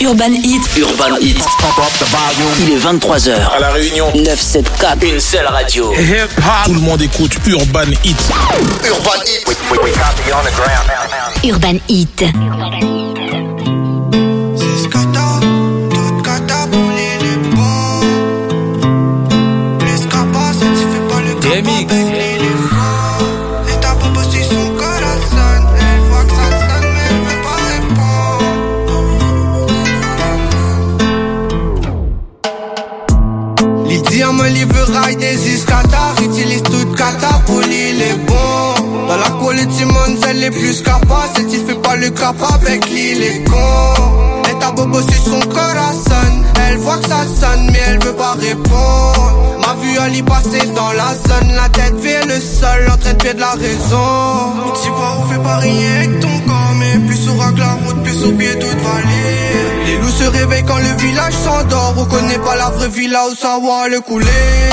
Urban Hit. Urban Hit. Il est 23h. À La Réunion. 974. Une seule radio. Tout le monde écoute Urban Hit. Urban Hit. Urban Hit. Remix. Et ta pop aussi son corazon. Elle voit que ça sonne mais elle veut pas répondre. Les diamants, les rail des iscatars. Utilise toute cata pour les bons. Dans la colle du monde, elle est plus capable. Si tu fais pas le capable avec les cons. Et ta bobo sur son corazon. Elle voit que ça sonne mais elle veut pas répondre. Ma vue elle y passer dans la zone. La tête vient le sol, en train de perdre la raison. Tu vois on fait pas rien avec ton corps. Mais plus au rack la route, plus au pied toute vallée. Les loups se réveillent quand le village s'endort. On connaît pas la vraie vie là où ça va le couler.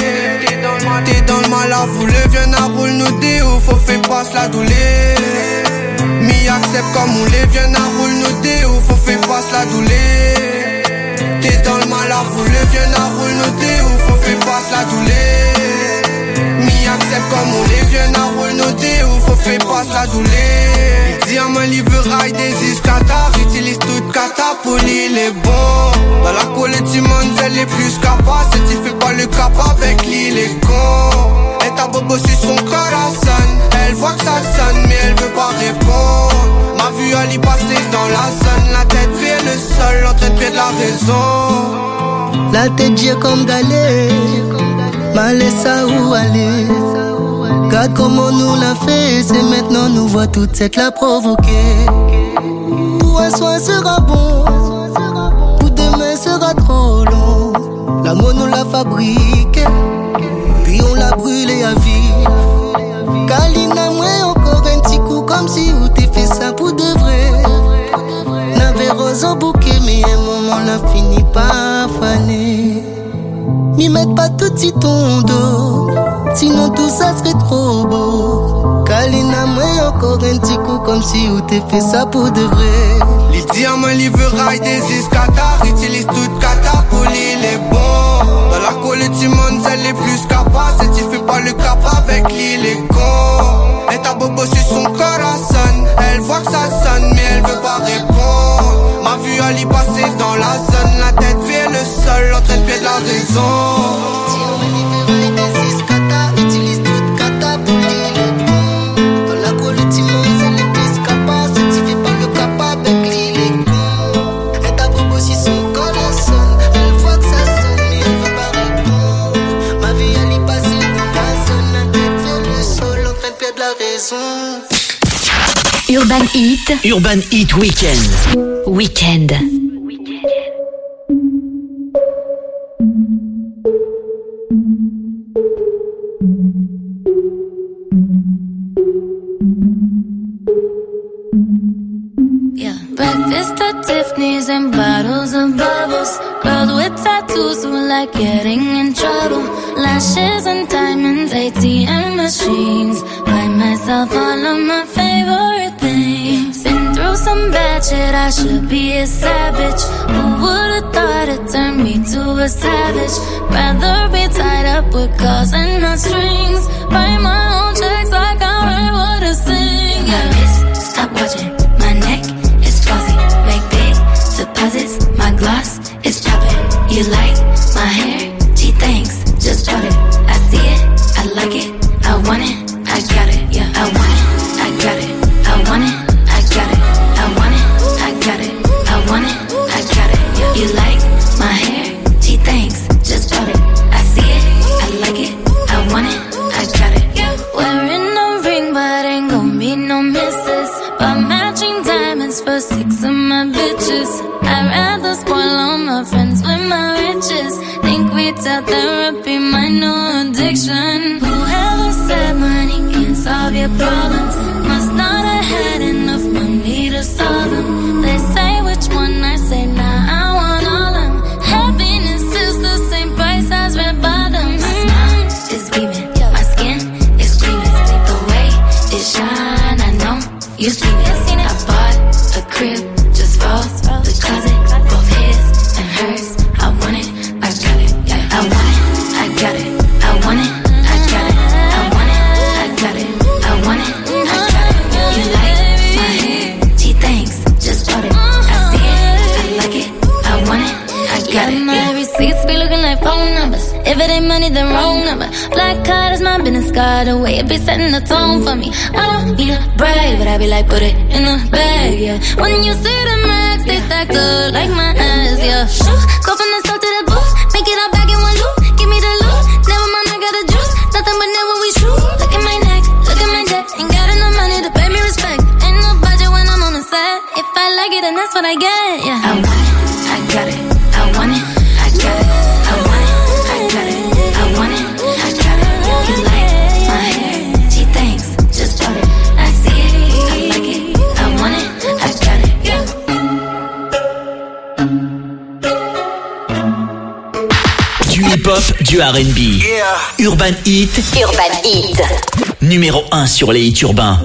T'es dans le mal à vouler. Viens à roule nous déouf, faut faire passe la douleur. Mi accepte comme on l'est. Viens à roule nous déouf, faut faire passe la douleur. T'es dans le mal à vouler. Viens à roule nous déouf, faut faire passe la douleur. Mi accepte comme on l'est. Viens à roule nous déouf, faut faire passe la douleur. Les diamants livre rail des iscatars. Utilise toute cata pour les bons. Dans la colle du monde elle est plus capable. Si tu fais pas le capable avec les cons. Et ta bobo sur son corazon. Elle voit que ça sonne mais elle veut pas répondre. Ma vue elle y passer dans la zone. La tête vient le sol, en train de perdre la raison. La tête j'ai comme d'aller. Ma laisse à où aller. Regarde comment nous l'a fait. C'est maintenant nous voit toute cette la provoquer. Pour un soin sera bon. Pour demain sera trop long. L'amour nous l'a fabriqué. Puis on l'a brûlé à vivre. Kalina moi encore un petit coup. Comme si où t'es fait ça pour de vrai. N'avait rose au bouquet. Mais un moment l'a fini par faner. M'y mette pas tout de suite ton dos. Sinon tout ça serait trop beau. Kalina moi encore un petit coup. Comme si où t'es fait ça pour de vrai. Les diamants livre rail des iscatars. Utilise toute cata pour les bons. Dans la colle du monde elle est plus capable. Si tu fais pas le capable avec les cons. Et ta bobo sur son corazon. Elle voit que ça sonne mais elle veut pas répondre. Ma vue elle y passer dans la zone. La tête vient le sol, en train de perdre la raison. Utilise toute cata pour les bons. Dans la colle du monde elle est plus capable. Si tu fais pas le capable avec les cons. Et ta bobo sur son corazon. Elle voit que ça sonne mais elle veut pas répondre. Ma vie elle y passer dans la zone. La tête vient le sol, en train de perdre la raison. Urban Hit. Urban Hit Weekend. Weekend. Breakfast at Tiffany's and bottles of bubbles. Girls with tattoos who like getting in trouble. Lashes and diamonds, ATM machines. Buy myself all of my favorite things. Been through some bad shit, I should be a savage. Who would've thought it turned me to a savage? Rather be tied up with calls and not strings. Write my own checks like I write what I sing. My wrist, stop watching. My neck is fuzzy. Make big deposits. My gloss is chopping. You like my hair? Gee, thanks. Just bought it. I see it. I like it. I want it. I got it. Yeah, I want it. I got it. I want it. I got it. I want it. I got it. I want it. I got it. Yeah. You like my hair? Gee, thanks. Just bought it. I see it. I like it. I want it. I got it. Yeah. Wearing a ring, but ain't gon' be no misses. But matching diamonds for 6 of my bitches. I'd rather spoil all my friends with my riches. Think retail therapy, my new addiction. Whoever said money can't solve your problems must not have had enough money to solve them. They say which one, I say nah, I want all them. Happiness is the same price as red bottoms. My smile is beaming, my skin is gleaming. The way it shine, I know you seen it. I bought a crib, just falls. The closet, both his and hers. I want it, I got it. Yeah, I want it, I got it. I want it, I got it. I want it, I got it. I want it, I got it. You like my hair? She thinks, just bought it. I see it, I like it. I want it, I got it. My receipts be looking like phone numbers. If it ain't money, then wrong number. Black card is my business card away. It be setting the tone for me. I don't need a brag, but I be like, put it in the bag, yeah. When you see the max, they stacked up like my ass, yeah. Go from the south to the booth, make it all back in one loop. Give me the loot, never mind, I got the juice. Nothing but never we shoot. Look at my neck, look at my jet. Ain't got enough money to pay me respect. Ain't no budget when I'm on the set. If I like it, then that's what I get, yeah. I want it, I got it. I want it, I got it. I want it, I got it. I want it, I got it. You like my hair? She thinks, just bought it. I see it, I like it. I want it, I got it. Yeah. Du hip-hop, du R&B. Yeah. Urban Hit. Urban Hit. Numéro 1 sur les hits urbains.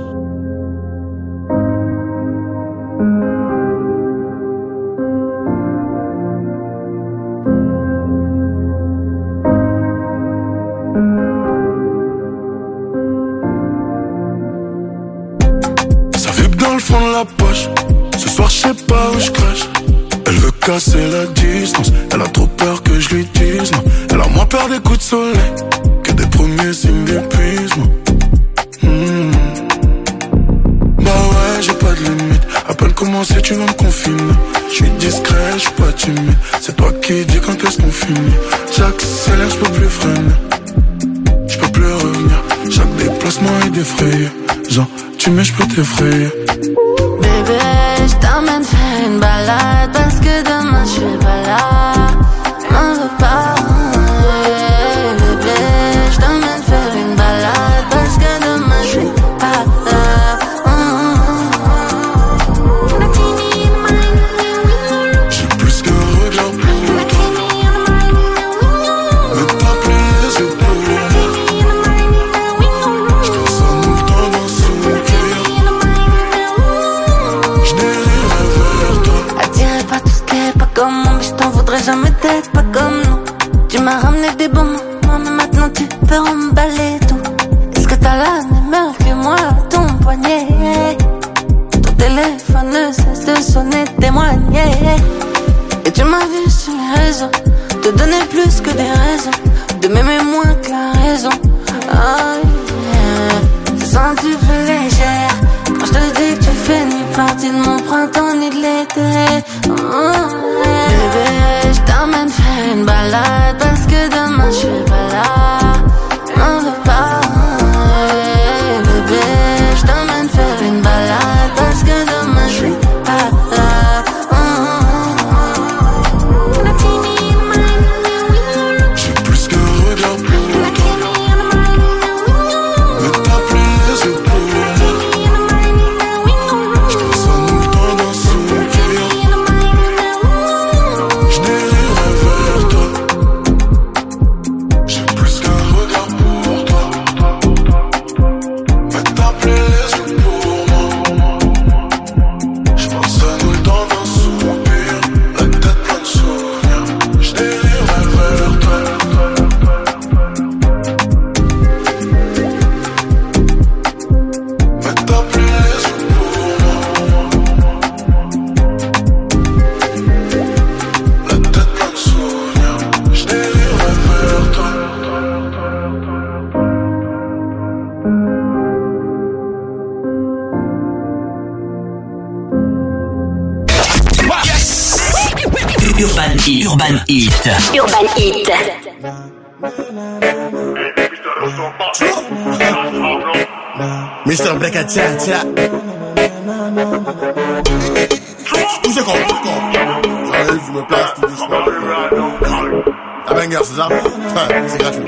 Fond de la poche. Ce soir je sais pas où je crache. Elle veut casser la distance. Elle a trop peur que je lui dise non. Elle a moins peur des coups de soleil que des premiers signes d'épuisement. Bah ouais, j'ai pas de limite. À peine commencé, tu vas me confiner. Je suis discret, je suis pas timide. C'est toi qui dis quand est-ce qu'on finit. J'accélère, je peux plus freiner. Je peux plus revenir. Chaque déplacement est défrayé. Genre, tu mets, je peux t'effrayer. Bébé, je t'emmène faire une balade parce que demain je suis pas là. M'en veux pas. Bébé, je t'emmène faire une balade parce que demain je suis pas là. J'ai plus qu'un regard pour toi. Mais t'as plus les yeux pour moi. Je pense à nous le temps d'un soupir. Je dériverai vers toi. Attiré par tout ce qui est pas comme moi, mais je t'en voudrais jamais d'être pas comme nous. Tu m'as ramené des bons moments, mais maintenant tu peux emballer tout. Est-ce que t'as la même heure que moi à ton poignet? Ton téléphone ne cesse de sonner, témoigner. Et tu m'as vu sur les réseaux, te donner plus que des raisons, de m'aimer moins que la raison. Oh yeah, je sens que tu fais légère quand je te dis que tu fais ni partie de mon printemps ni de l'été. Bébé, je t'emmène faire une balade parce que demain je suis pas là. M'en veux pas. Bébé, je t'emmène faire une balade parce que demain je suis pas là. J'ai plus qu'un regard pour toi. Mais t'as plus les yeux pour moi. Je pense à nous le temps d'un soupir. Je dériverai vers toi. J'ai plus qu'un regard pour toi. Mais t'as plus les yeux pour moi. Je pense à nous le temps d'un soupir. La tête pleine de souvenirs. Je dériverai vers toi. Mais t'as plus les yeux pour moi. La tête pleine de souvenirs. Je dériverai vers toi. Urban Hit. Urban Hit. Urban Hit. Mr. Black à tcha tcha. Tout c'est comme j'arrive, je me place tout doucement. La banger, c'est ça? C'est gratuit.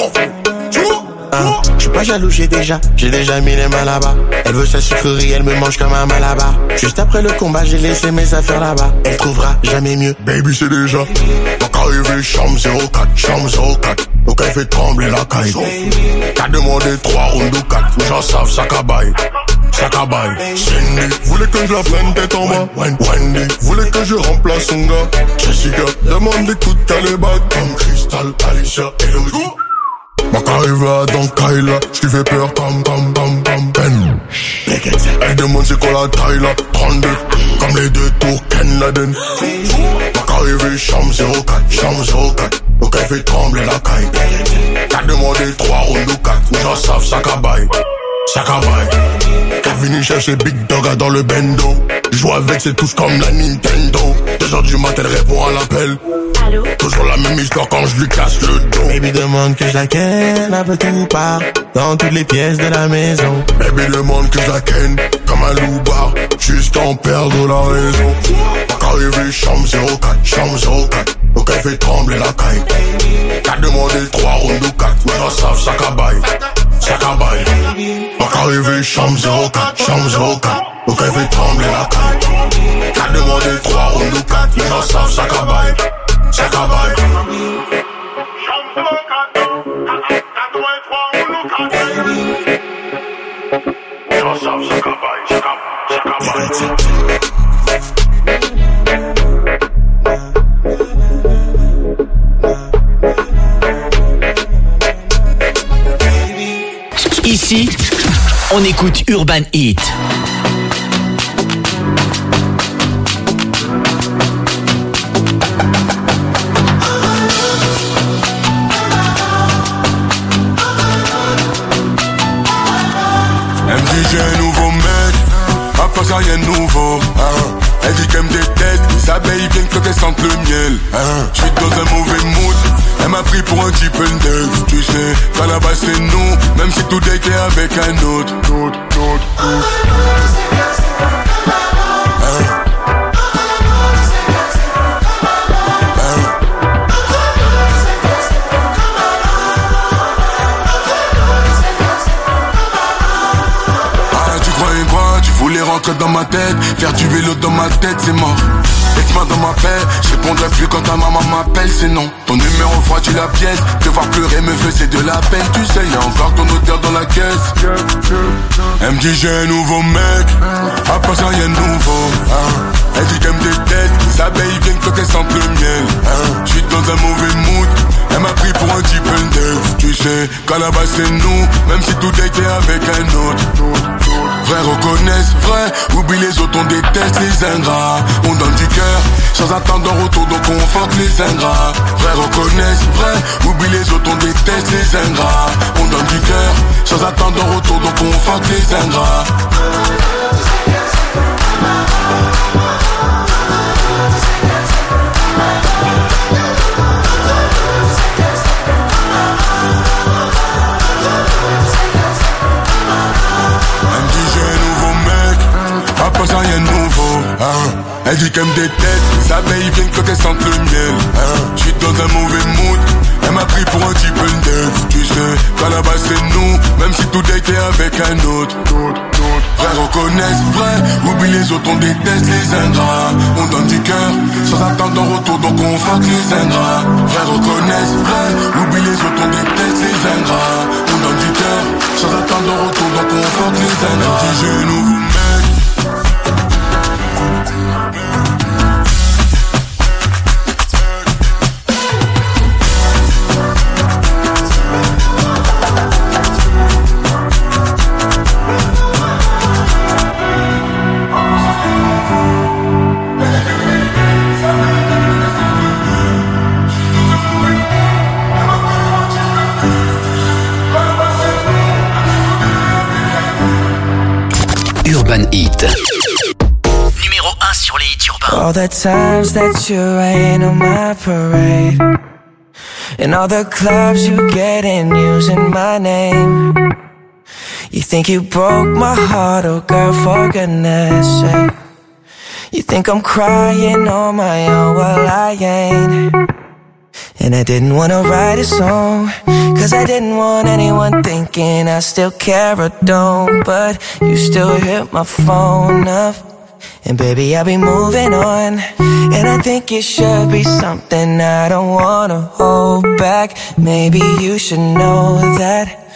Je suis pas jaloux, j'ai déjà mis les mains là-bas. Elle veut sa sucrerie, elle me mange comme un malabar. Juste après le combat, j'ai laissé mes affaires là-bas. Elle trouvera jamais mieux. Baby, c'est déjà. Donc arrivé, chambre 04. Donc elle fait trembler la caille. T'as demandé 3 rounds ou 4. Les gens savent ça cabaye. Sakabai. Cindy voulait que je la prenne tête en bas. Wendy voulait que je remplace son gars. Jessica demande des coups de Calibat comme Crystal, Alicia et Elodie. Ma carrière dans Kyla, j't'y fais peur comme Ben. Elle demande c'est quoi la taille là, 32, comme les deux tours Ken Laden. Ma carrière chambre 04, donc elle fait trembler la caille. T'as demandé 3 rounds ou 4, ou j'en savent Sakabai. T'as venu chercher Big Dog dans le bendo. Joue avec ses touches comme la Nintendo. 2h du matin elle répond à l'appel. Allô? Toujours la même histoire quand je lui casse le dos. Baby demande que je la ken un peu tout part, dans toutes les pièces de la maison. Baby demande que je la ken comme un loup-bar, juste en perdre la raison. Arrivé chambre 04, donc elle fait trembler la caille. T'as demandé 3 rounds ou 4, mais j'en savent Sakabai. Arrivé chambre 04, donc elle fait trembler la caille. T'as demandé 3 rounds ou 4, mais j'en savent Sakabai. Ici, on écoute Urban Heat. Elle me dit j'ai un nouveau mec, après ça rien de nouveau. Elle dit qu'elle me déteste, les abeilles viennent quand elles sentent le miel. J'suis dans un mauvais mood, elle m'a pris pour un type neuf. Tu sais, qu'à la base c'est nous, même si tout est clair avec un autre. Voulais rentrer dans ma tête, faire du vélo dans ma tête, c'est mort. Laisse-moi dans ma paix, je répondrai plus quand ta maman m'appelle, c'est non. Ton numéro froidit la pièce, te voir pleurer me faisait de la peine. Tu sais, y'a encore ton odeur dans la caisse. Elle me dit j'ai un nouveau mec, après ça y'a un nouveau. Elle dit qu'elle me déteste, les abeilles viennent quand elles sentent le miel. J'suis dans un mauvais mood, elle m'a pris pour un type neuf. Tu sais, qu'à la base c'est nous, même si tout était avec un autre. Vrai reconnaissent, vrai, oublie les autres, on déteste les ingrats. On donne du cœur, sans attendre en retour, donc on fuck les ingrats. Vrai reconnaissent, vrai, oublie les autres, on déteste les ingrats. On donne du cœur, sans attendre en retour, donc on fuck les ingrats. Après ça y'a nouveau, Elle dit qu'elle me déteste, les abeilles viennent quand elles sentent le miel. J'suis dans un mauvais mood, elle m'a pris pour un type neuf. Tu sais, qu'à la base c'est nous, même si tout était avec un autre. Vrai reconnaissent, vrai, oublie les autres, on déteste les ingrats. On donne du cœur, sans attendre en retour, donc on fuck les ingrats. Vrai reconnaissent, vrai, oublie les autres, on déteste les ingrats. On donne du cœur, sans attendre en retour, donc on fuck les ingrats. Elle dit j'ai un nouveau mec. Urban Heat. Numéro 1 sur les hits urbains. All the times that you rain on my parade, and all the clubs you get in using my name. You think you broke my heart, oh girl, for goodness sake. You think I'm crying on my own, well I ain't. And I didn't wanna write a song, cause I didn't want anyone thinking I still care or don't. But you still hit my phone up, and baby I'll be moving on. And I think it should be something I don't wanna hold back. Maybe you should know that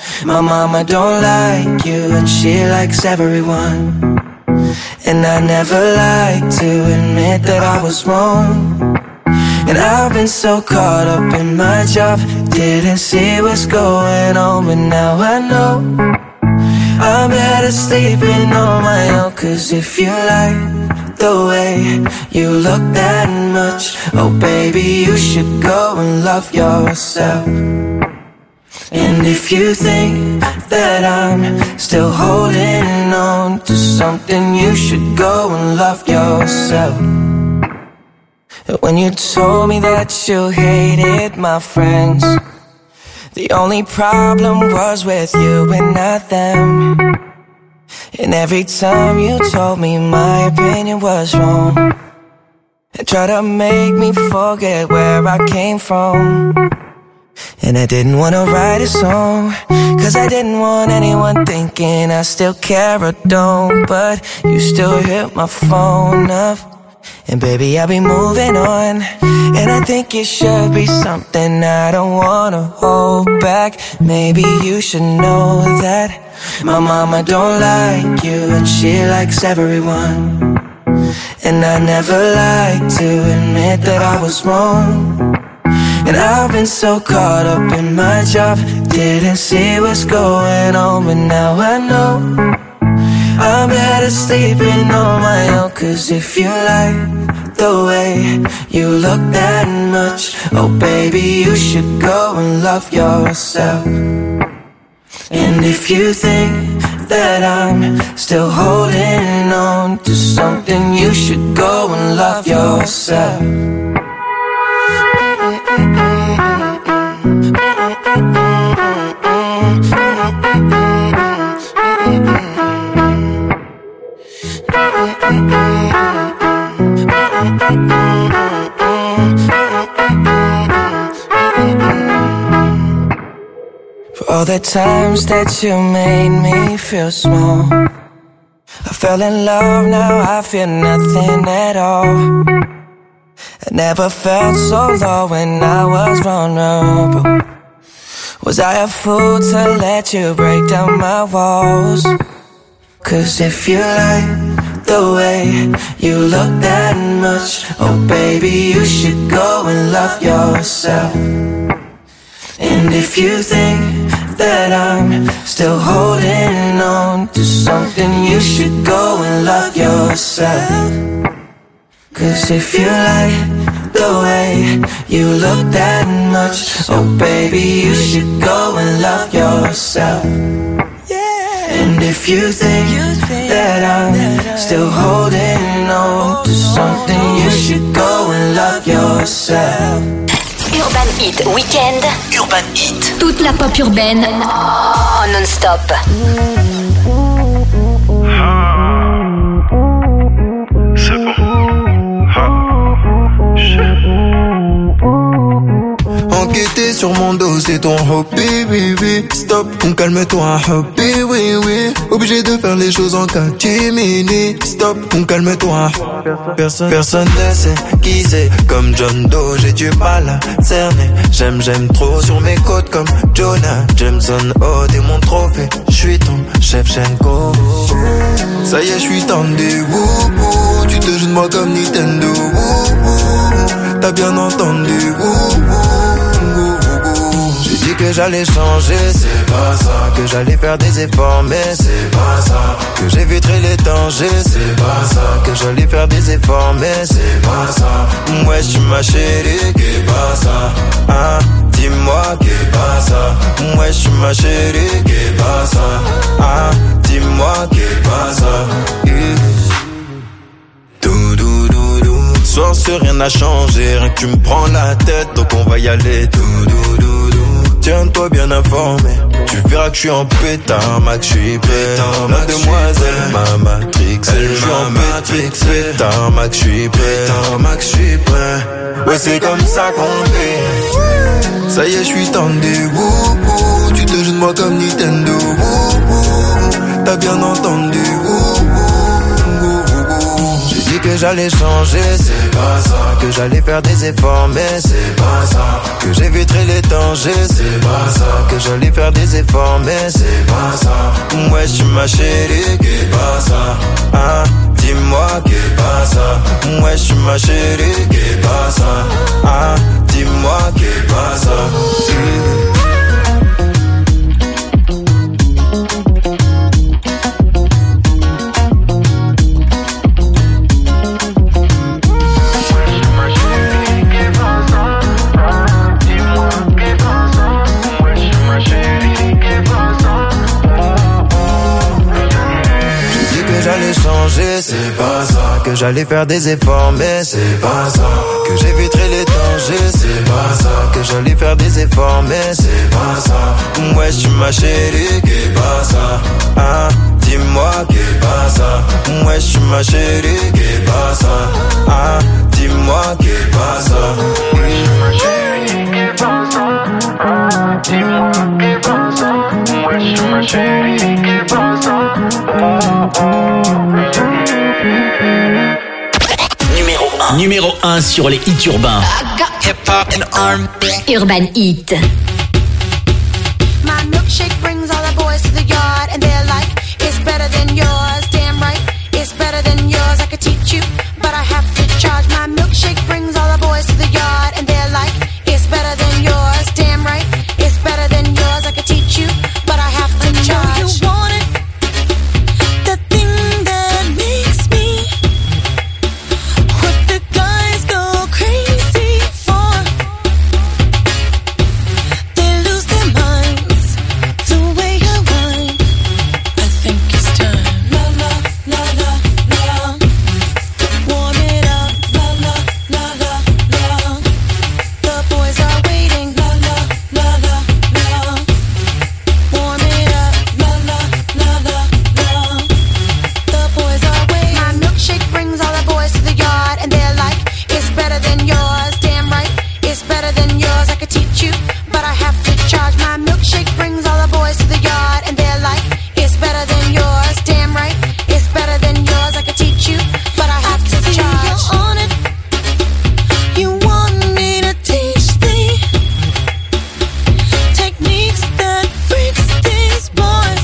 my mama don't like you and she likes everyone. And I never like to admit that I was wrong. And I've been so caught up in my job, didn't see what's going on, but now I know I'm better sleeping on my own. Cause if you like the way you look that much, oh baby, you should go and love yourself. And if you think that I'm still holding on to something, you should go and love yourself. When you told me that you hated my friends, the only problem was with you and not them. And every time you told me my opinion was wrong, and tried to make me forget where I came from. And I didn't wanna write a song, cause I didn't want anyone thinking I still care or don't. But you still hit my phone up, and baby, I'll be moving on. And I think it should be something I don't wanna hold back. Maybe you should know that my mama don't like you and she likes everyone. And I never like to admit that I was wrong. And I've been so caught up in my job, didn't see what's going on, but now I know I'm better sleeping on my own. Cause if you like the way you look that much, oh baby, you should go and love yourself. And if you think that I'm still holding on to something, you should go and love yourself. For all the times that you made me feel small, I fell in love, now I feel nothing at all. I never felt so low when I was vulnerable. Was I a fool to let you break down my walls? Cause if you like the way you look that much, oh baby, you should go and love yourself. And if you think that I'm still holding on to something, you should go and love yourself. Cause if you like the way you look that much, oh baby, you should go and love yourself. And if you think that I'm still holding on to something, you should go and love yourself. Urban Hit Weekend. Urban Hit. Toute la pop urbaine en non-stop. C'est bon. Enquêter sur mon dos, c'est ton hobby, oui, oui. Stop, calme-toi, hobby, oui, oui. Obligé de faire les choses en catimini. Stop, calme-toi. Personne ne sait qui c'est. Comme John Doe, j'ai du mal à cerner. J'aime trop sur mes côtes comme Jonah Jameson. Oh, t'es mon trophée, j'suis ton Shevchenko. Ça y est, j'suis tendu, wouhou. Tu te joues de moi comme Nintendo, wouhou. T'as bien entendu, wouhou. J'ai dit que j'allais changer, c'est pas ça. Que j'allais faire des efforts, mais c'est pas ça. Que j'éviterai les dangers, c'est pas ça. Que j'allais faire des efforts, mais c'est pas ça. Ouais, j'suis ma chérie, qu'est pas ça. Ah, dis-moi qu'est pas ça. Ouais, j'suis ma chérie, qu'est pas ça. Ah, dis-moi qu'est pas ça. Soir sur rien n'a changé, rien que tu me prends la tête, donc on va y aller. Tiens-toi bien informé, tu verras que je suis en pétard, Max, je suis prêt. La demoiselle m'a matrixé, je suis en pétard, Max, je suis prêt. Max, je suis prêt. Ouais, c'est comme ça qu'on fait. Ça y est, je suis tendu, wouhou. Tu te joues de moi comme Nintendo, wouhou. T'as bien entendu, wouhou. J'ai dit que que j'allais changer, c'est pas ça. Que j'allais faire des efforts, mais c'est pas ça. Que j'éviterais les dangers, c'est pas ça. Que j'allais faire des efforts, mais c'est pas ça. Ouais, tu ma chérie, qu'est pas ça. Ah, dis-moi qu'est pas ça. Ouais, tu ma chérie, qu'est pas ça. Ah, dis-moi qu'est pas ça. J'allais changer, c'est pas ça. Que j'allais faire des efforts, mais c'est pas ça. Que j'éviterais les dangers, c'est pas ça. Que j'allais faire des efforts, mais c'est pas ça. Ouais, tu ma chérie, qu'est pas ça. Ah, dis-moi qu'est pas ça. Ouais, tu ma chérie, qu'est pas ça. Ah, dis-moi qu'est pas ça. Ouais, tu ma chérie, qu'est pas ça. Ah, dis-moi qu'est pas ça. Ouais, tu ma chérie, qu'est pas ça. Numéro 1 sur les hits urbains. Urban Hit. My milkshake brings all the boys to the yard and they're like, it's better than yours. Damn right, it's better than yours. I could teach you, but I have to charge. My milkshake brings all the boys to the yard and they're like, it's better than yours. Damn right, it's better than yours. I could teach you, but I have to charge. You want it? The thing that makes me what the guys go crazy for. They lose their minds the way I whine. I think it's time. La la la la la. Warm it up. La la la la la. The boys are waiting. La la la la la. Warm it up. La la la la la. The boys are waiting. My milkshake brings all the boys to the yard and they're like, it's better than yours. Damn right, it's better than yours. I could teach you, but I have to charge. My milkshake brings all the boys to the yard and they're like, it's better than yours. Damn right, it's better than yours. I could teach you, but I have to charge. You're on it. You want me to teach thee techniques that freaks these boys.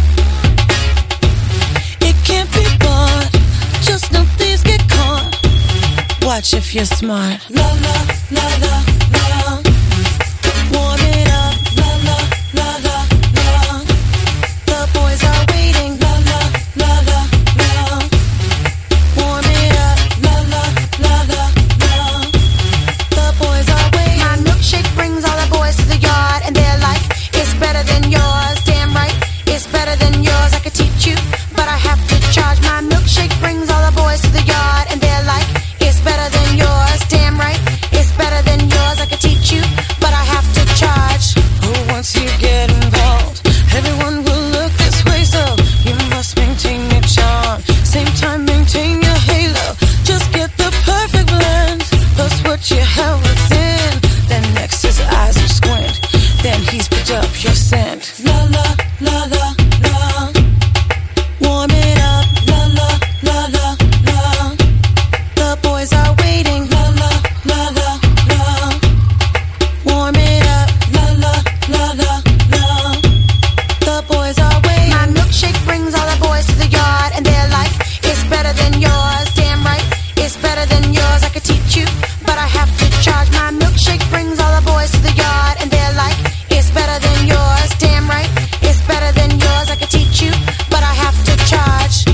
It can't be bought. Just know thieves get caught. Watch if you're smart. La la la la la. Warm it up. La la la la la. The boys are waiting. La la la la la. Warm it up. La la la la la. The boys are waiting. My milkshake brings all the boys to the yard and they're like, it's better than yours. Damn right, it's better than yours. I could teach you, but I have to charge. My milkshake brings all the boys to the yard and they're like, it's better than yours. Damn right, it's better than yours. I could teach you, but I have to charge. Oh, once you get involved, everyone will look this way, so you must maintain your charm. Same time, maintain your halo. Just get the perfect blend. Plus what you have within. Then next his eyes are squint. Then he's picked up your scent. La la la la la. Warm it up. La la la la la. The boys are waiting. La la la la la. Warm it up. La la la la la. The boys are waiting. My milkshake brings all the boys to the yard and they're like, it's better than yours. Damn right, it's better than yours. I could teach you, but I have to charge. My milkshake brings all the boys to the yard and they're like, it's better than yours. Damn right, it's better than yours. I could teach you, but I have to charge.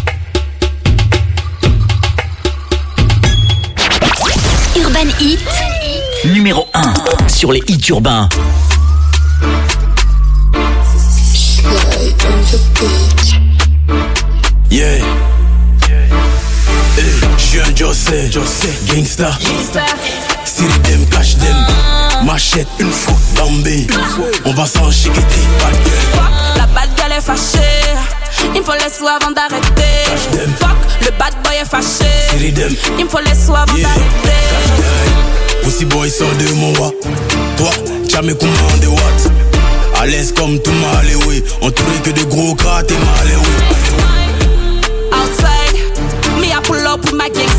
Urban Hit. Numéro 1 sur les hits urbains. Yeah. J'suis un José, gangsta. Siri dem, cash dem. Machette, une fois, Bambé. On va s'en chiqueter, bad girl. La bad girl est fâchée. Il me faut les sous avant d'arrêter. Fuck, le bad boy est fâché. Siri dem. Il me faut les sous avant d'arrêter. Pussy boy sort de mon roi. Toi, jamais commandé what? À l'aise comme tout mal, oui. Entouré que de gros gras, t'es mal, oui. Outside, me I pull up with my gang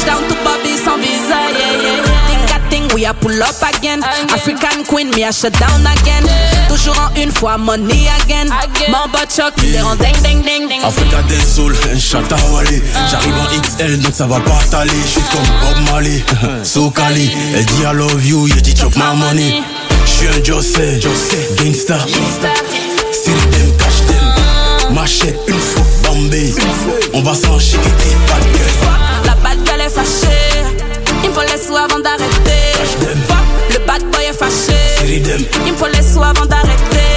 Touchdown to Bobby sans visa, yeah. Think I think we a pull up again. African queen, me a shut down again. Toujours en une fois, money again. Mon bot choc, il est en ding ding ding ding. Africa des Soul, un chata Wally. J'arrive en XL, donc ça va pas t'aller. J'suis comme Bob Marley, so Cali. Elle dit I love you, yeah, dit chop my money. J'suis un José, gangsta. S'il t'aime, cache t'aime. Machette, une fois, Bambé. On va s'en chiqueter, pas de gueule. La bad girl est fâchée. Il me faut les sous avant d'arrêter. Le bad boy est fâché. Il me faut les sous avant d'arrêter.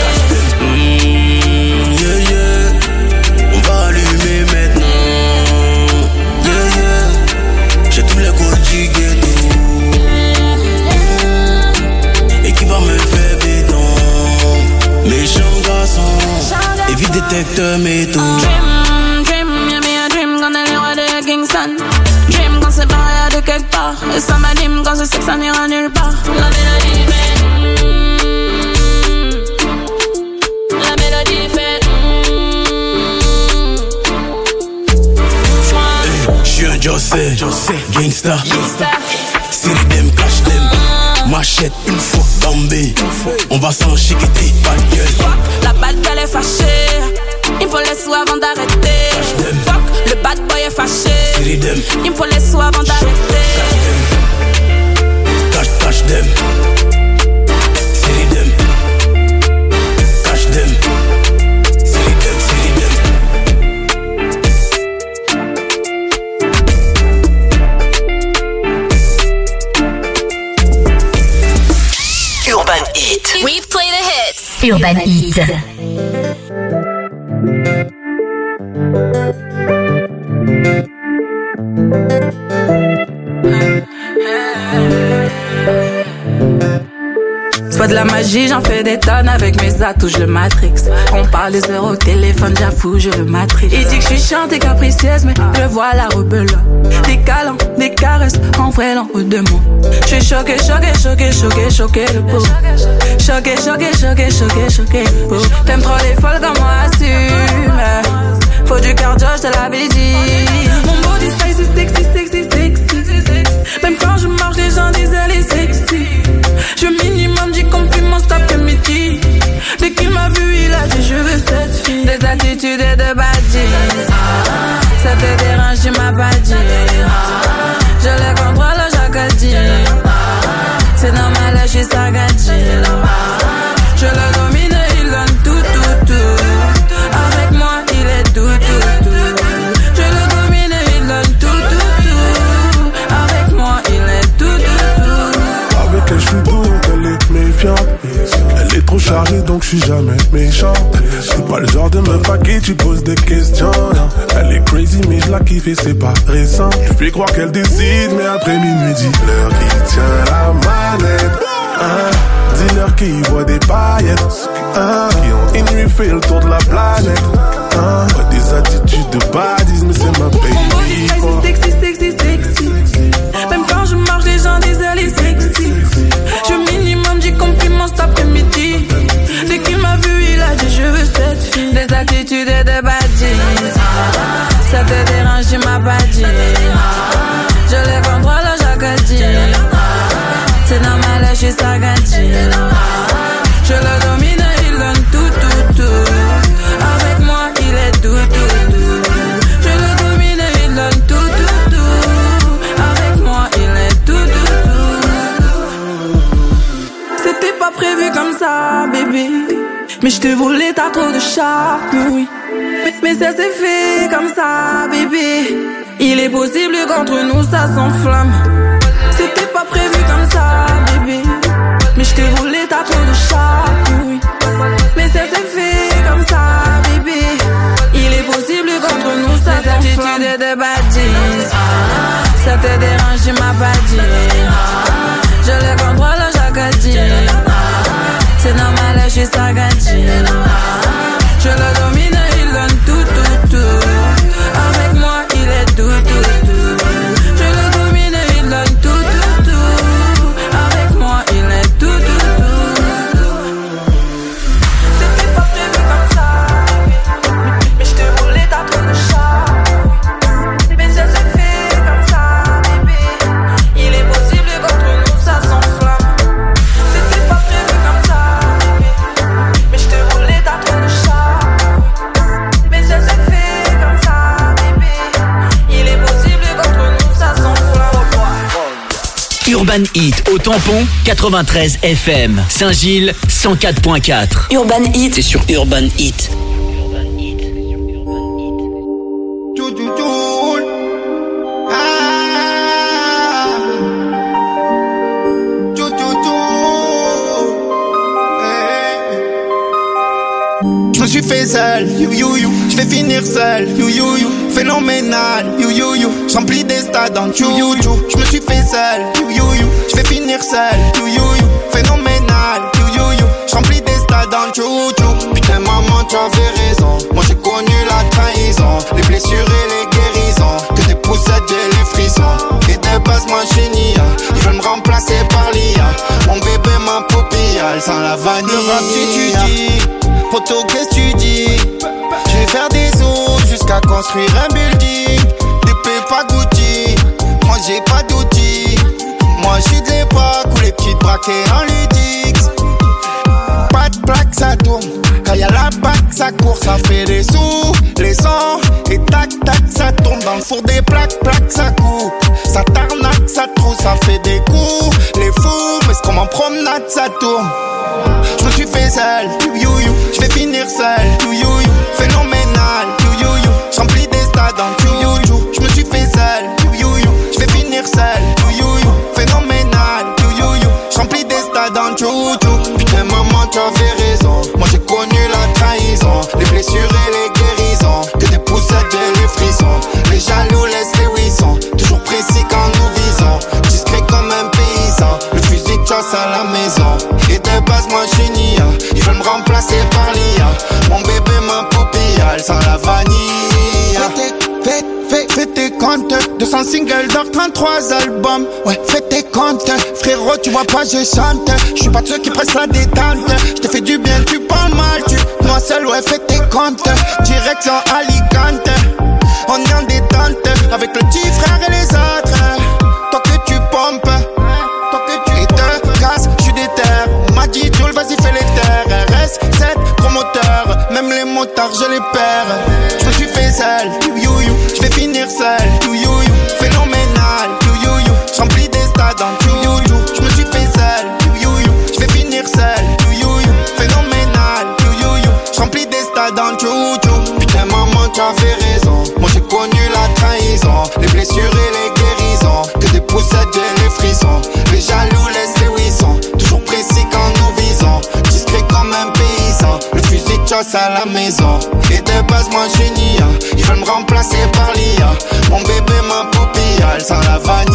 On va allumer maintenant. J'ai tous les codes du ghetto. Et qui va me faire béton. Méchant garçon. Évite détecteur métaux. Dream, y'a mis un dream quand elle est roi de Kingston. Dream quand c'est barré de quelque part. Et ça m'anime quand je sais que ça n'ira nulle part. La mélodie fait. La mélodie fait. J'suis un José, gangsta. S'il them, cache them. Machette, une fois, Bambé. On va s'en chiqueter, pas de gueule. La bad girl est fâchée. Il me faut les sous avant d'arrêter. Fuck, le bad boy est fâché. Il me faut les sous avant d'arrêter. Cache them. Silly them. Cache them. Silly them. Urban Heat. We play the hits. Urban Heat. C'est pas de la magie, j'en fais des tonnes avec mes atouts, je le matrix. On parle des heures au téléphone, j'avoue, je le matrix. Il dit que je suis chiante et capricieuse, mais je vois la rebelle. Des câlins, des caresses, en vrai, l'en haut de moi. Je suis choqué le pauvre. Choqué le pauvre. T'aimes trop les folles comme moi, assume. Faut du cardio, je te l'avais dit. Mon body sexy. Même quand je marche, les gens disent elle est sexy. Je minimum du compliment cet après-midi. Dès qu'il m'a vu, il a dit je veux cette fille. Des attitudes et de badges. Ça te dérange, tu m'as pas dit. Je les contrôle chaque dit. C'est normal, je suis sagadi. Je le domine, il donne tout. Avec moi, il est tout. Je le domine, il donne tout. Avec moi, il est tout. Avec elle, je suis doux, donc elle est méfiante. Elle est trop chargée, donc je suis jamais méchant. C'est pas le genre de meuf à qui tu poses des questions. Elle est crazy, mais je la kiffe et c'est pas récent. Je fais croire qu'elle décide, mais après minuit, dis-leur qui tient la manette. Dis-leur qui voit des paillettes. Qui ont une nuit fait le tour de la planète. Pas des attitudes de badis, mais c'est ma baby. Mon body sexy. Même quand je marche, les gens disent elle est sexy. Je minimum du compliment cet après-midi. Dès qu'il m'a vu, il a dit je veux cette fille. Des attitudes et de badges. Ça te dérange, tu m'as pas dit. Je les contrôle chaque dit. C'est normal, je suis sagadi. Je le domine, il donne tout. Avec moi, il est tout. Je le domine, il donne tout. Avec moi, il est tout. C'était pas prévu comme ça, bébé. Mais je te voulais, t'as trop de charme, oui. Mais ça s'est fait comme ça, bébé. Il est possible qu'entre nous ça s'enflamme. C'était pas prévu comme ça, bébé. Mais je te voulais, t'as trop de charme, oui. Mais ça s'est fait comme ça, bébé. Il est possible qu'entre nous ça s'enflamme. Des attitudes de badges. Ça te dérange, tu m'as pas dit. Je le contrôle chaque dit. C'est normal, je suis sagadi. Je le domine, il donne tout. Avec moi, il est tout. Je le domine, il donne tout. Avec moi, il est tout. C'était pas prévu comme ça, mais je te voulais, t'as trop de charme. Mais ça s'est fait comme ça, bébé. Urban Hit au tampon 93 FM. Saint-Gilles 104.4. Urban Hit. C'est sur Urban Hit. Je me suis fait seul, je vais finir seul, phénoménal, j'remplis des stades en je me suis fait seul, je vais finir seul, phénoménal, j'remplis des stades en putain maman tu avais raison, moi j'ai connu la trahison, les blessures et les guérisons, que des poussettes j'ai les frissons, et de base moi génie, ils veulent me remplacer par l'IA, mon bébé ma poupille, elle sent la vanille. Le rap tu dis, poto qu'est-ce que tu dis? Je vais faire des os jusqu'à construire un building. Des pépas Gucci, moi j'ai pas d'outils. Moi j'suis de l'époque où les petites braquées en ludix. Pas de plaque ça tourne, quand y'a la bac ça court, ça fait des sous. Les sons et tac tac ça tourne dans le four des plaques, plaques ça coupe. Ça tarnaque, ça trouve, ça fait des coups. Les fous, mais c'est comme en promenade ça tourne. Je me suis fait seul, je vais finir seul, phénoménal, j'remplis des stades en je me suis fait seul, je vais finir seul, phénoménal, j'remplis des stades en putain maman tu avais raison, moi j'ai connu la trahison, les blessures et les guérisons, que des poussettes j'ai les frissons, les jaloux laissent les wissons, toujours précis quand nous visons, discret comme un paysan, le fusil de chasse à la maison, et de base moi génie, ils veulent me remplacer par l'IA, mon bébé ma poupille, elle sent la vanille. Fais tes comptes, 200 singles d'or, 33 albums. Ouais, fais tes comptes, frérot, tu vois pas, je chante. Je suis pas de ceux qui pressent la détente. Je te fais du bien, tu parles mal, tu moi seul, ouais, fais tes comptes. Direction Alicante, on est en détente avec le petit frère et les autres. Toi que tu pompes, toi que tu te casses, je suis déter. M'a dit Joule, vas-y, fais les terres. RS7, promoteur, même les motards, je les perds. Je me suis fait seul, je vais finir seul, phénoménal, j'remplis des stades en je me suis fait seul, je vais finir seul, phénoménal, j'remplis des stades en putain maman tu avais raison, moi j'ai connu la trahison, les blessures et les guérisons, que des poussettes j'ai les frissons, les jaloux laissent les wissons, toujours précis quand nous visons, discret comme un paysan, le fusil de chasse à la maison, et de base moi génie, ils veulent me remplacer par l'IA, mon bébé ma poupille, elle sent la vanille.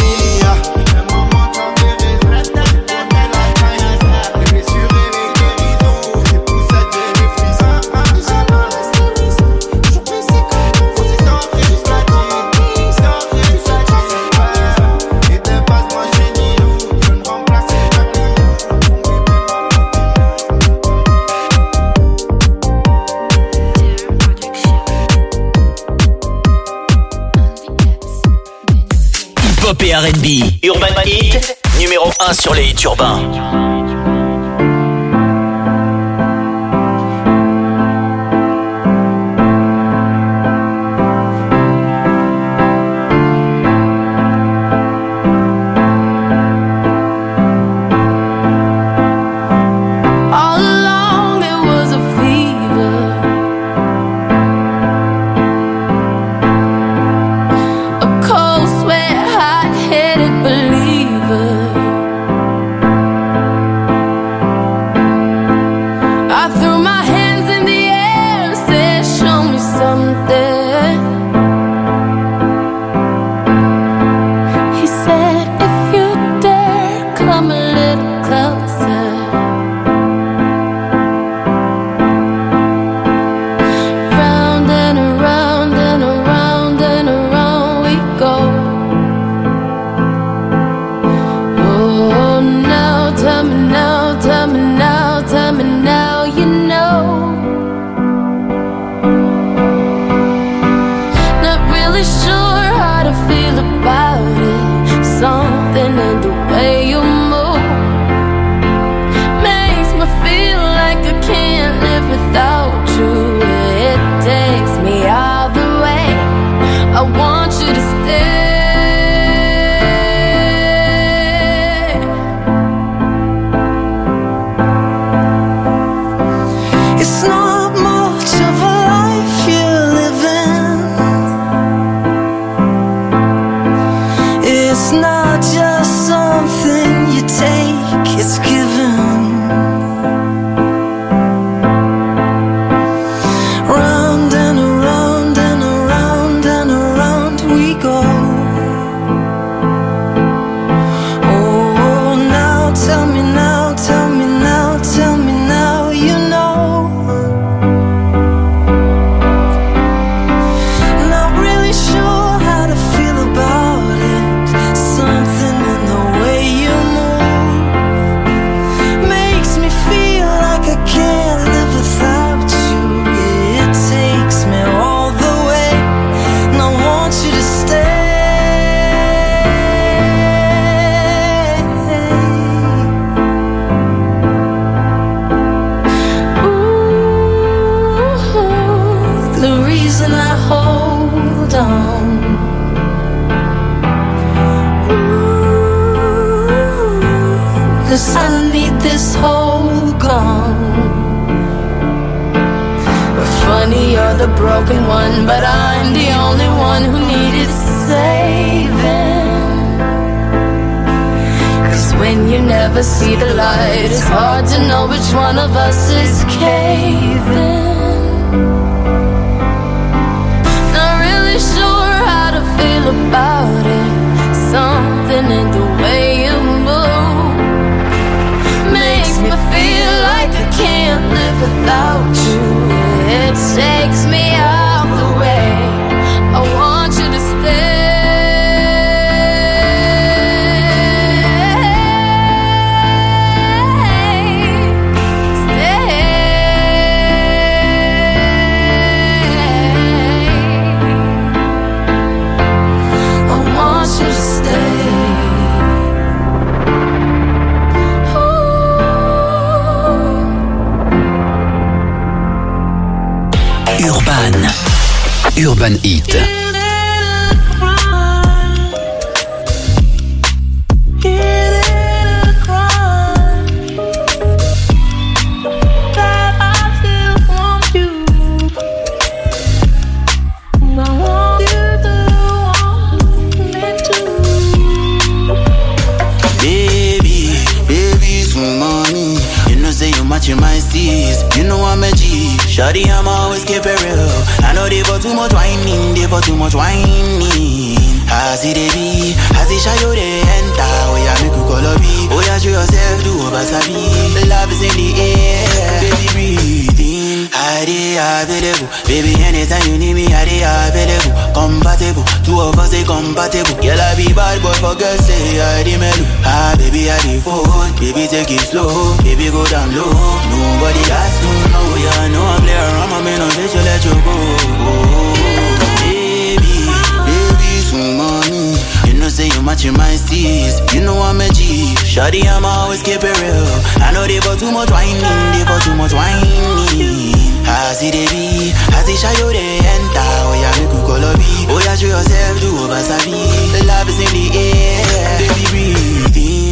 Hip-hop et R&B. Urban Hit, numéro 1 sur les hits urbains. Believer reason I hold on. Ooh, 'cause underneath this whole gone. Funny, you're the broken one, but I'm the only one who needed saving. 'Cause when you never see the light, it's hard to know which one of us is caving. Not really sure how to feel about it. Something in the way you move makes me feel like I can't live without you. It takes me out the way. I want you to stay. I want you to stay. Urban Heat. Matching my steez, you know I'm a G. Shawty, I'm always keep it real. I know they for too much whining, they for too much whining. I see they be, I see shy you they enter. Oh yeah, make you call up me. Oh yeah, show yourself, do over sabi. Love is in the air, baby breathe in. I dey available, baby anytime you need me, I dey available. Compatible, two of us they compatible. Girl I be bad boy for girls say I dey mellow. Ah baby I dey fold, baby take it slow, baby go down low. Nobody has to know, yeah, know I'm clear. I'm a man on this, you let you go. Baby, some money. You know, say you matching my steez. You know I'm a G. Shawty, I'm always keep it real. I know they for too much whining, they for too much whining. I see they be, I see shy you they enter. Oh yeah, make you call up me. Oh yeah, show yourself, do over sabi. Love is in the air, baby breathe in.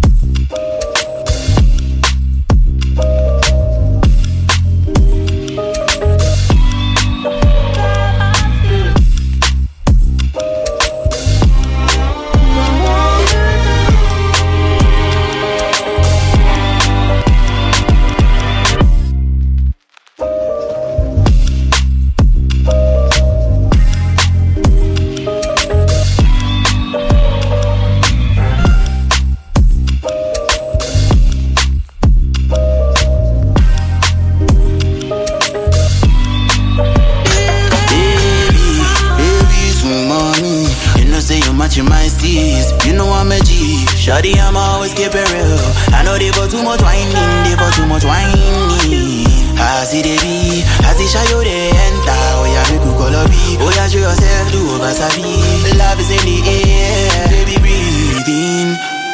Shawty, I'm always keep it real. I know they for too much whining, they for too much whining. I see they be, I see shy you they enter. Oh yeah, make you call up me. Oh yeah, show yourself, do over sabi. Love is in the air, baby breathe in.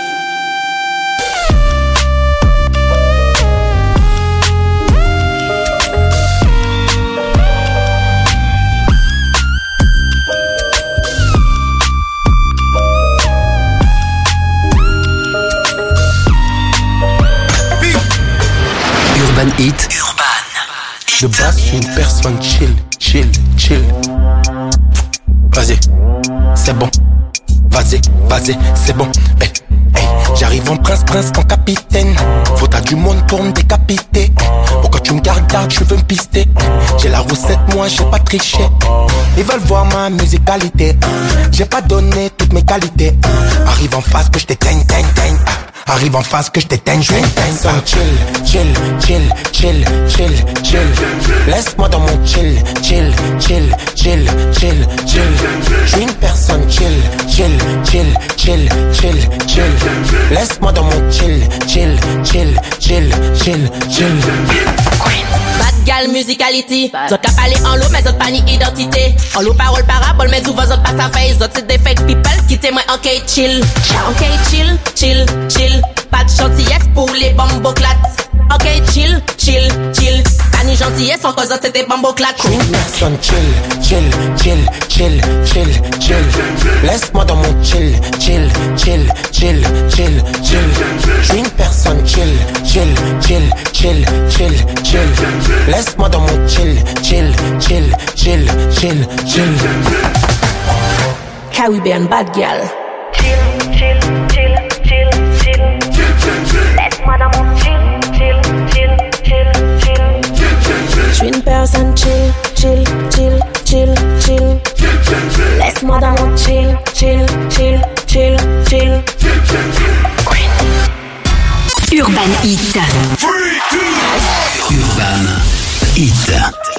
Urban Heat. De base, je suis une personne chill. Vas-y, c'est bon. Vas-y, c'est bon. Hey, j'arrive en prince en capitaine. Faudra du monde pour me décapiter. Pourquoi tu me gardes, je veux me pister. J'ai la recette, moi j'ai pas triché. Ils veulent voir ma musicalité. J'ai pas donné toutes mes qualités. Arrive en face que je t'éteigne. Arrive en face que je t'éteigne, je suis une personne chill. Laisse-moi dans mon chill. Je suis une personne chill. Laisse-moi dans mon chill. Bad gal musicality. Zot ka pale en l'eau, mais zot pas ni identité. En l'eau parole parabole, mais souvent zot pas sa face. Zot c'est des fake people qui t'aiment ok chill. Pas de gentillesse pour les bomboclates. Ok, chill, chill, chill. Tani gentillesse, en causant c'était bambo claque. Une personne chill, chill, chill, chill, chill, chill. Laisse-moi dans mon chill, chill, chill, chill, chill, chill. J'suis une personne chill, chill, chill, chill, chill, chill. Laisse-moi dans mon chill, chill, chill, chill, chill, chill. Caribbean bad girl. Chill, chill, chill, chill, chill. Laisse-moi dans mon chill, chill, chill, chill, chill. J'suis une personne chill, chill, chill, chill, chill. Laisse-moi dans mon chill, chill, chill, chill, chill. Urban Hit. Urban Hit.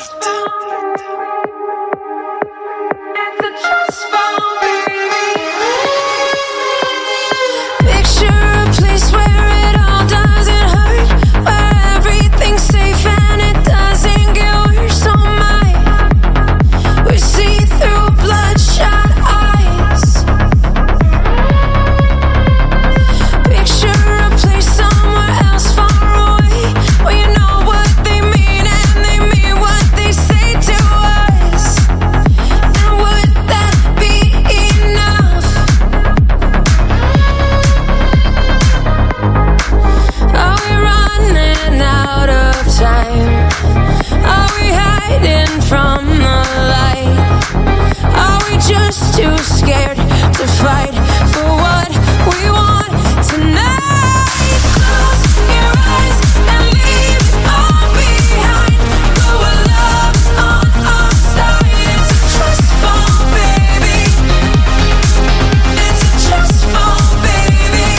Too scared to fight for what we want tonight. Close your eyes and leave it all behind. Go where love's on our side. It's a trust fall, baby. It's a trust fall, baby.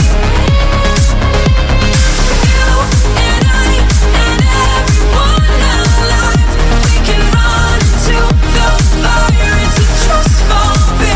You and I and everyone alive, we can run into the fire. It's a trust fall.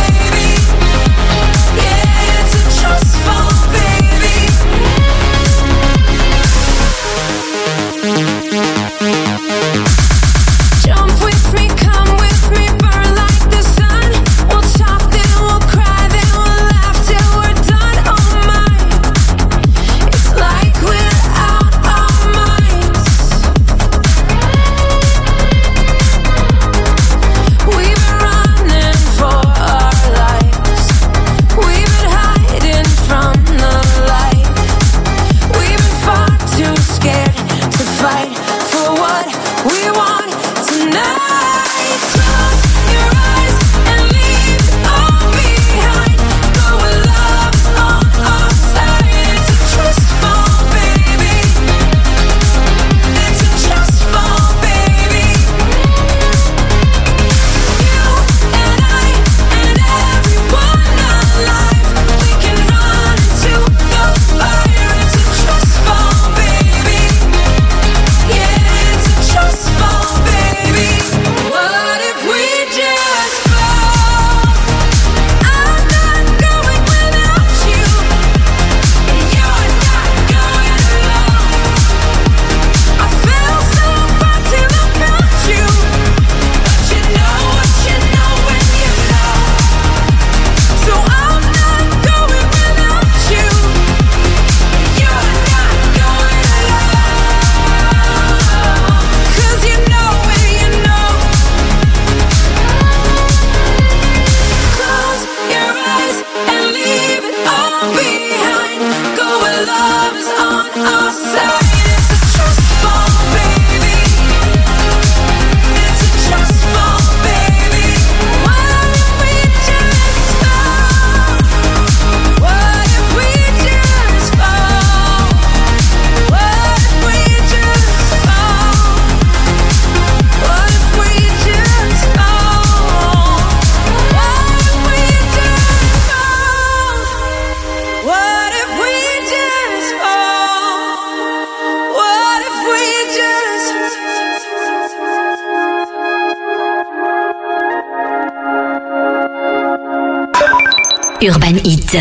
Urban Hit.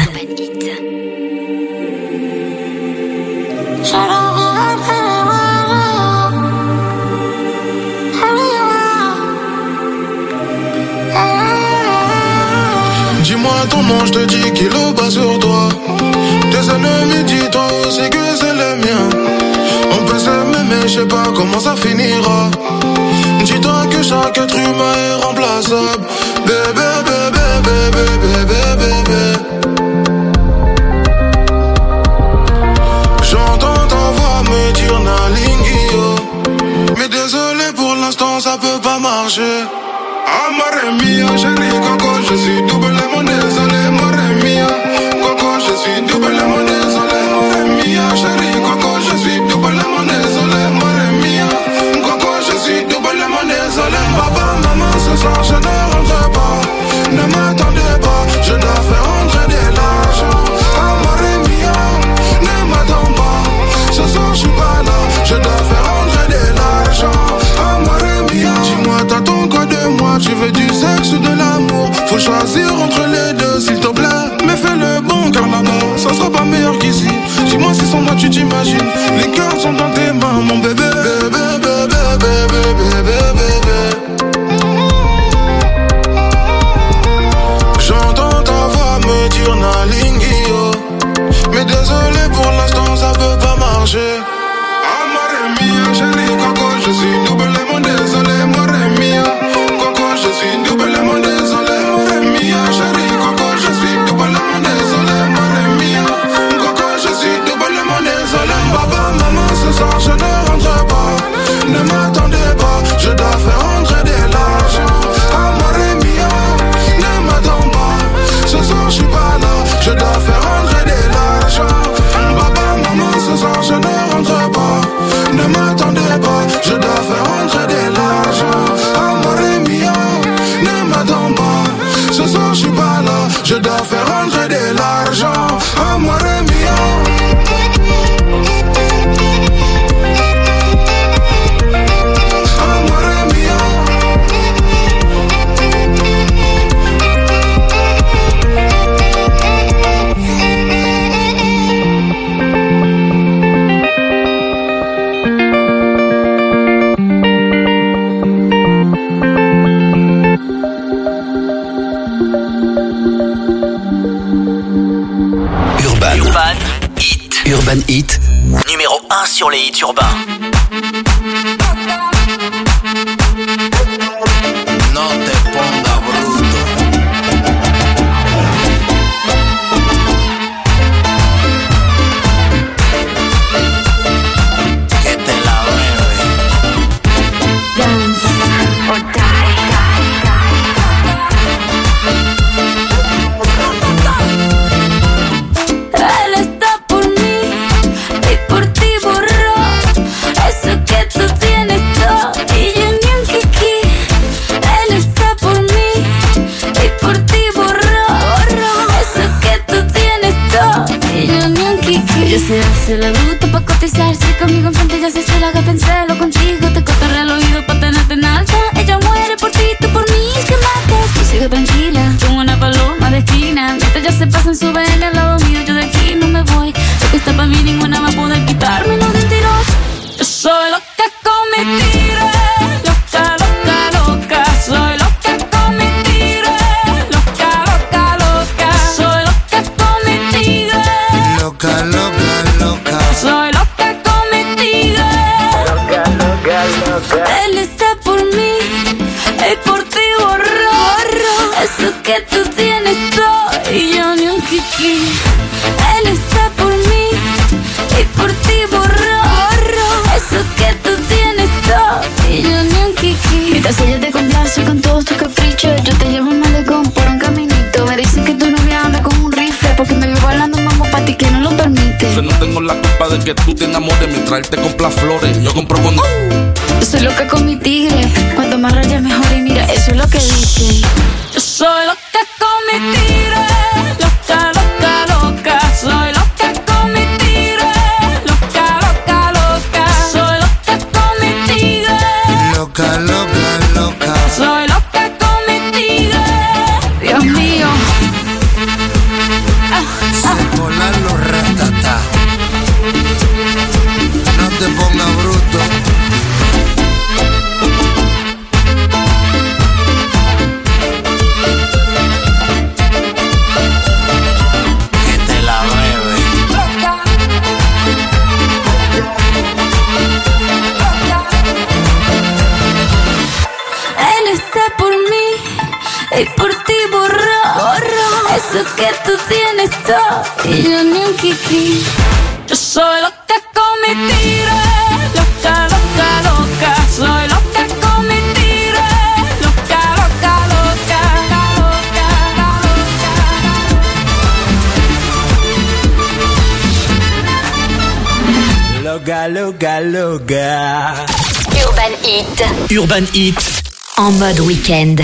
Dis-moi ton nom, je te dis qu'il est bas sur toi. Tes ennemis, dis-toi aussi que c'est les miens. On peut s'aimer mais je sais pas comment ça finira. Dis-toi que chaque être humain est remplaçable. Bébé, bébé, bébé, bébé, bébé. J'entends ta voix me dire Nalingio, mais désolé pour l'instant ça peut pas marcher. Amore mia, chérie Coco, je suis doublement désolé. Amore mia, Coco, je suis doublement désolé. Amore mia, chérie Coco, je suis doublement désolé. Amore mia, Coco, je suis doublement désolé. Papa, maman, ce soir je ne rentre pas. Ne m'attendez pas, je dois faire rentrer de l'argent. Amore mia, ne m'attends pas. Ce soir je suis pas là, je dois faire rentrer de l'argent. Amore mia, dis-moi t'attends quoi de moi? Tu veux du sexe ou de l'amour? Faut choisir entre les deux s'il te plaît. Mais fais le bon car là-bas ça sera pas meilleur qu'ici. Dis-moi si sans moi tu t'imagines. Les cœurs sont dans tes mains mon bébé. Bébé, bébé, bébé, bébé, bébé. J'entends ta voix me dire Nalingio, mais désolé pour l'instant ça peut pas marcher. Amore mia, chérie Coco, je suis doublement désolé. Amore mia, Coco, je suis doublement désolé. Amore mia, chérie Coco, je suis doublement désolé. Amore mia, Coco, je suis doublement désolé. Papa, maman, ce soir je ne rentre pas. Ne m'attendez pas, je dois faire rentrer de l'argent. Amore mia, ne m'attends pas. Ce soir je suis pas là, je dois faire rentrer de l'argent. Papa, maman, ce soir je ne rentre pas. Ne m'attendez pas, je dois faire rentrer de l'argent. Amore mia, ne m'attends pas. Ce soir je suis pas là, je dois faire rentrer de l'argent. Amore mia. Urban Hit, numéro 1 sur les hits urbains. No te ponga bruto. Que te la bebe. Dance or die. Él está por mí y por ti borró eso que tú tienes todo y yo ni un kiki. Él está por mí y por ti borró eso que tú tienes todo y yo ni un kiki. Ella se hace la bruta pa' cotizarse conmigo enfrente, ya se hace la gata en celo contigo. Te cotorrea al oído pa' tenerte en alta. Ella muere por ti, tú por mí, que mates. Tú sigue tranquila, como una paloma de esquina. Mientras ya se pasan, suben al lado mío, yo de aquí no me voy. Lo que está pa' mí ninguna va a poder quitármelo de un tirón. Yo soy loca con mi tigre, loca, loca, loca. Soy loca con mi tigre, loca, loca, loca. Soy loca con mi tigre, Loca, loca, loca. soy loca con mi tigre. Loca, loca, loca. Él está por mí y por ti borró eso que tú tienes todo y yo ni un kiki. Él está por mí y por ti borró eso que tú tienes todo y yo ni un kiki. Mientras ella te complace con todos tus caprichos, yo te llevo al malecón por un caminito. Me dicen que tu novia anda con un rifle porque me veo bailando mambo pa' ti que no lo permite. Yo no tengo la culpa de que tú te enamores mientras él te compra flores. Yo compro con... Yo soy loca con mi tigre, cuanto más rayas mejor y mira, eso es lo que dicen. Yo soy loca con mi tigre, loca, loca, loca. Soy loca con mi tigre, loca, loca, loca. Soy loca con mi tigre, Loca, loca, loca. soy loca con mi tigre. Dios mío. Se volan los ratatá. No te pongas bruto. y por ti borró eso que tú tienes todo y yo ni un kiki. Yo soy loca con mi tiro, loca, loca, loca. Soy loca con mi tiro, loca, loca, loca, loca, loca. Loca, loca, loca. Urban Hit. Urban Hit. En mode week-end.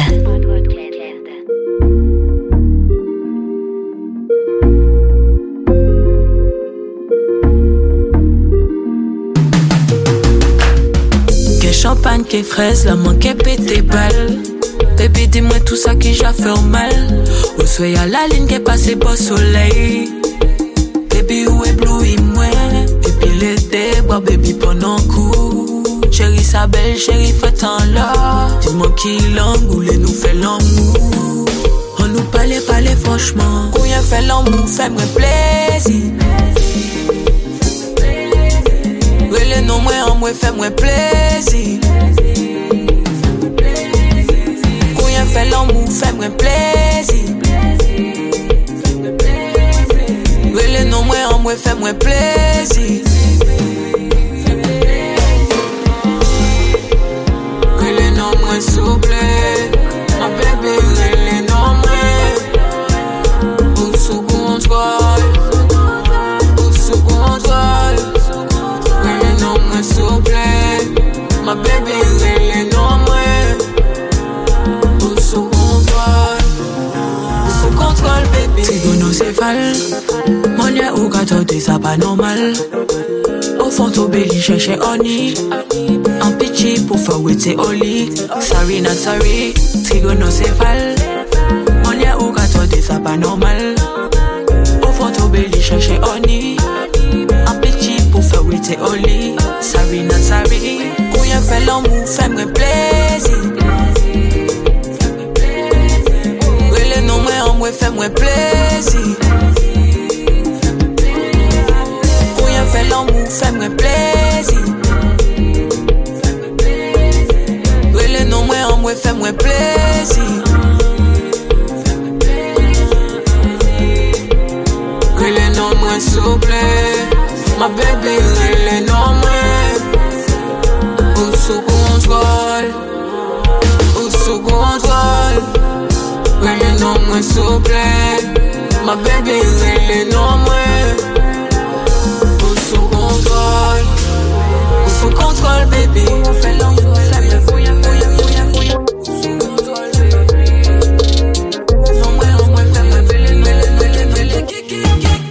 Que champagne, que fraise, la main qui pété balle. Baby, dis-moi tout ça qui j'a fait mal. Où soit à la ligne qui passe pas soleil. Baby, où éblouis-moi. Et puis l'été, bois baby pendant coup. Chérie, sa belle, chérie, fait un là. Dis-moi qui l'angoulé nous fait l'amour. On nous parlait franchement. Combien fait l'amour, fais-moi plaisir. Relais non, moi en moi, fais-moi plaisir. Combien fait l'amour, fais-moi plaisir. Relais non, moi en moi, fais-moi plaisir. Relais non, moi, souple. Ma bébé, relais non, moi. Ou sous contrôle. Ou sous contrôle. Relais non, moi, souple. Ma bébé, relais non, moi. Ou sous contrôle. Sous contrôle, baby. Trigonocéphale. Mon lien ou gâteau, ça pas normal. Au fond, au belly, chercher honey. Un petit pour faire waiter au lit. Sorry, not sorry. Trigonocéphale. Mon lien ou gâteau, ça pas normal. Au fond, au belly, chercher honey. Un petit pour faire waiter au lit. Sorry, not sorry. Combien fait l'amour, fais-moi plaisir. Relais non, moi en moi, fais-moi plaisir. Combien fait l'amour, fais-moi plaisir. Relais non, moi en moi, fais-moi plaisir. Relais non, moi souple. Ma bébé, relais non, moi. Ou sous contrôle. Ou sous contrôle. Relais non, moi souple. Ma bébé, relais non, moi. Sous contrôle, sous contrôle, baby. On fait l'envoi, la meuf, fouille, fouille, sous contrôle, baby. Non, moi, fais-moi belle, kiki.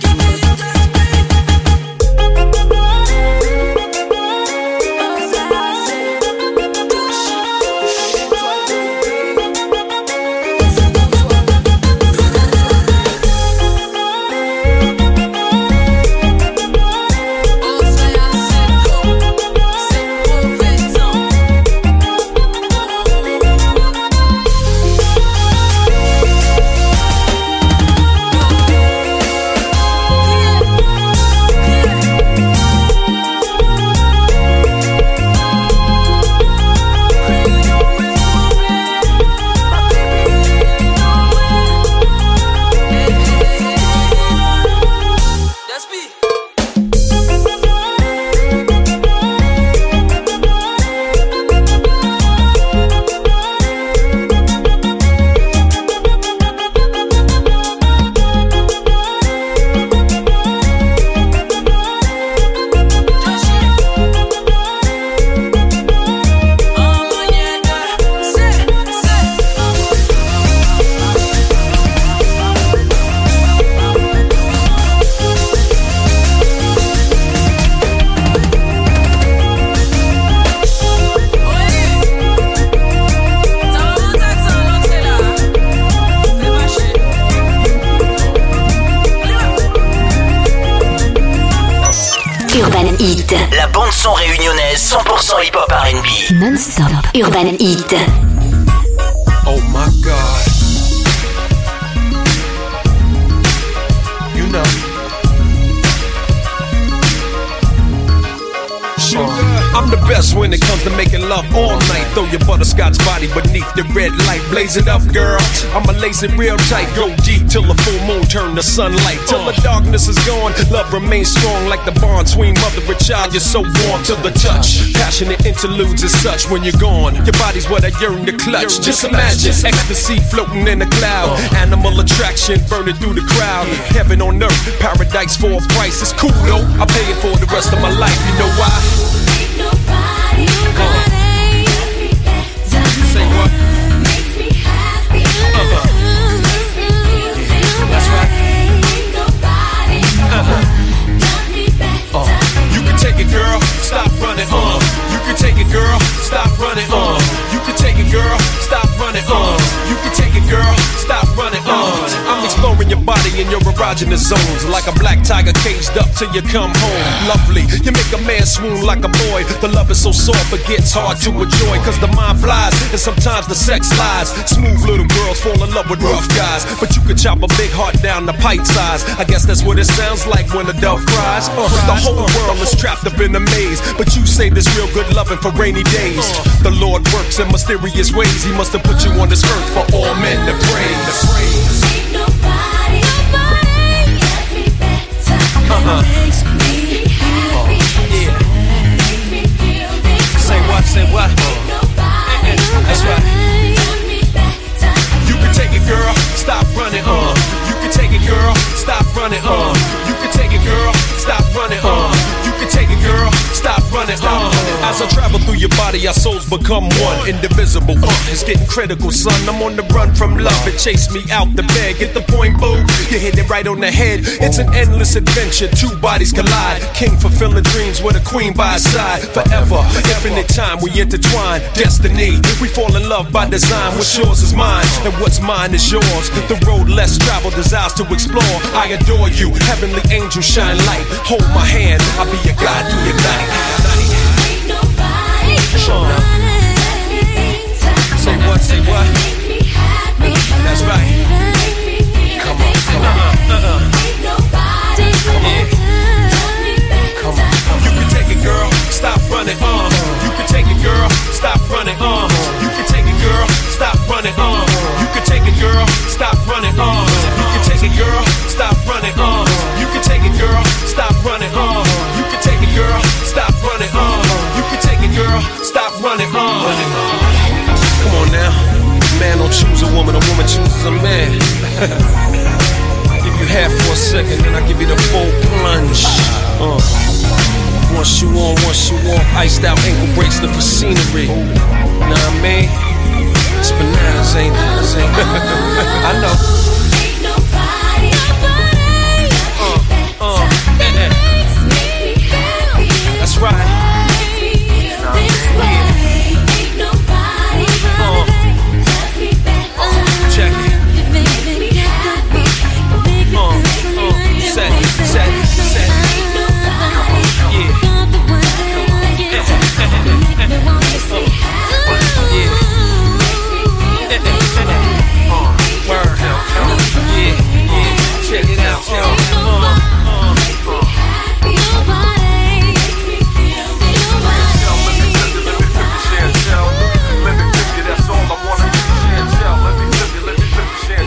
La bande-son réunionnaise 100% hip-hop R&B. Non-stop. Urban Hit. Oh my God. You know. I'm the best when it comes to making love all night. Throw your butterscotch body beneath the red light. Blaze it up, girl. I'ma lace it real tight. Go deep till the full moon turn to sunlight. Till the darkness is gone, love remains strong like the bond between mother and child. You're so warm to the touch. Passionate interludes as such when you're gone. Your body's what I yearn to clutch. Just imagine ecstasy floating in the cloud. Animal attraction burning through the crowd. Heaven on earth, paradise for a price. It's cool though, I'll pay it for the rest of my life. You know why? Ain't nobody, say what? Makes me happy. Makes me feel this way. That's right. Ain't nobody does me better. You can take it, girl. Stop running. You can take it, girl. Stop running. You can take it, girl. Stop running. You can take it, girl. Stop running. I'm exploring your body and your erogenous zones like a black tiger caged up till you come home. Lovely, you make a man swoon like a boy. The love is so soft it gets hard to enjoy. Cause the mind flies and sometimes the sex lies. Smooth little girls fall in love with rough guys, but you could chop a big heart down to pint size. I guess that's what it sounds like when a dove cries. The whole world is trapped up in a maze, but you say this real good loving for rainy days. The Lord works in mysterious ways. He must have put you on this earth for all men to praise. Ain't nobody gets me better. Makes me happy. Makes me feel this way. Say what? Say what? Ain't nobody That's right. does me better. You can take it, girl. Stop running. You can take it, girl. Stop running. You can take it, girl. Stop running. You can take it, girl. Stop running. As I travel through your body, our souls become one, indivisible. It's getting critical, son. I'm on the run from love. It chased me out the bed. Get the point, boo? You hit it right on the head. It's an endless adventure. Two bodies collide. King fulfilling dreams with a queen by his side. Forever, infinite time, we intertwine. Destiny, we fall in love by design. What's yours is mine, and what's mine is yours. The road less traveled, desires to explore. I adore you, heavenly angel, shine light. Hold my hand, I'll be your guide through your night. Ain't nobody does me better. Say what? Say what? Makes me happy. That's right. Makes me feel Come on, this come way. on. Ain't nobody does me better. Come on. You can take it, girl. Stop running. You can take it, girl. Stop running. You can take it, girl. Stop running. You can take it, girl. Stop running. You can take it, girl. Stop running. You can take it, girl. Stop running. You can take it, girl. Stop running. You can take it, girl. Stop running. Come on now. Man don't choose a woman chooses a man. Give you half for a second, then I give you the full plunge. Once you on, iced out ankle bracelet for scenery. Know what I mean? It's bananas, ain't it? I know.